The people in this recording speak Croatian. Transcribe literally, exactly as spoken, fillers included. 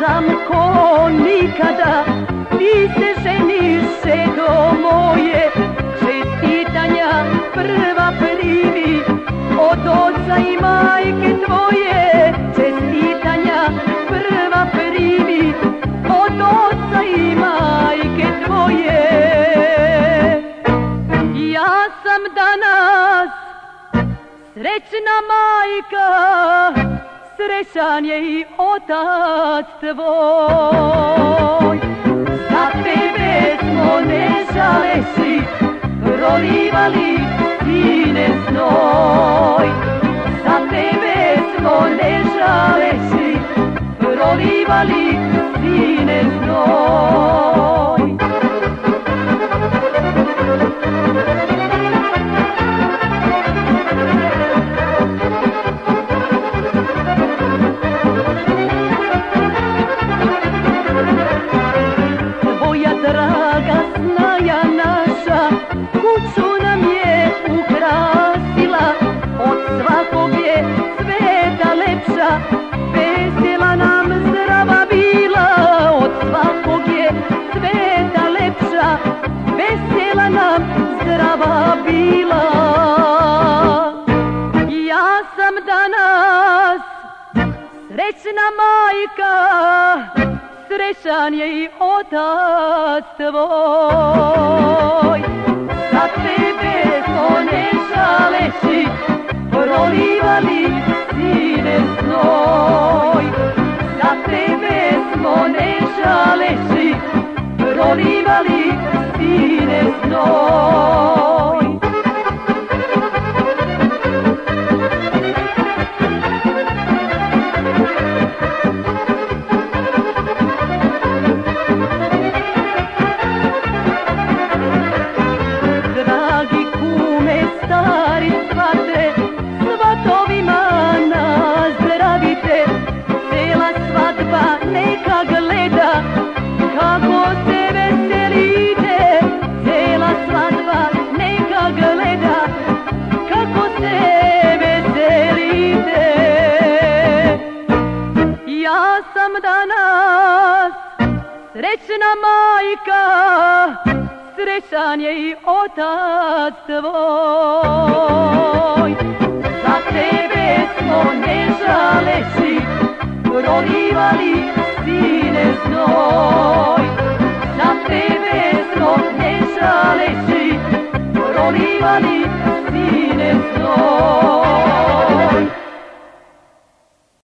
sam ko nikada, ti se ženiš do moje, čestitanja prva primi od oca i majke tvoje, čestitanja prva primi od oca i majke tvoje. Ja sam danas srećna majka, srećan je i otac tvoj. Za tebe smo ne žaleći prolivali sine znoj. Za tebe smo ne žaleći prolivali sine znoj. Draga snaja naša, kuću nam je ukrasila, od svakog je sveta lepša, vesela nam zdrava bila, od svakog je sveta lepša, vesela nam zdrava bila. Ja sam danas srećna majka, srećan je i otac tvoj. Za tebe smo ne žaleći prolivali sine znoj. Za tebe smo ne žaleći prolivali sine znoj. Kako se veselite, cijela svadba neka gleda, kako se veselite. Ja sam danas srećna majka, srećan je i otac tvoj. Za tebe smo ne žaleći prolivali sine znoj. Za tebe smo ne žaleći prolivali sine znoj.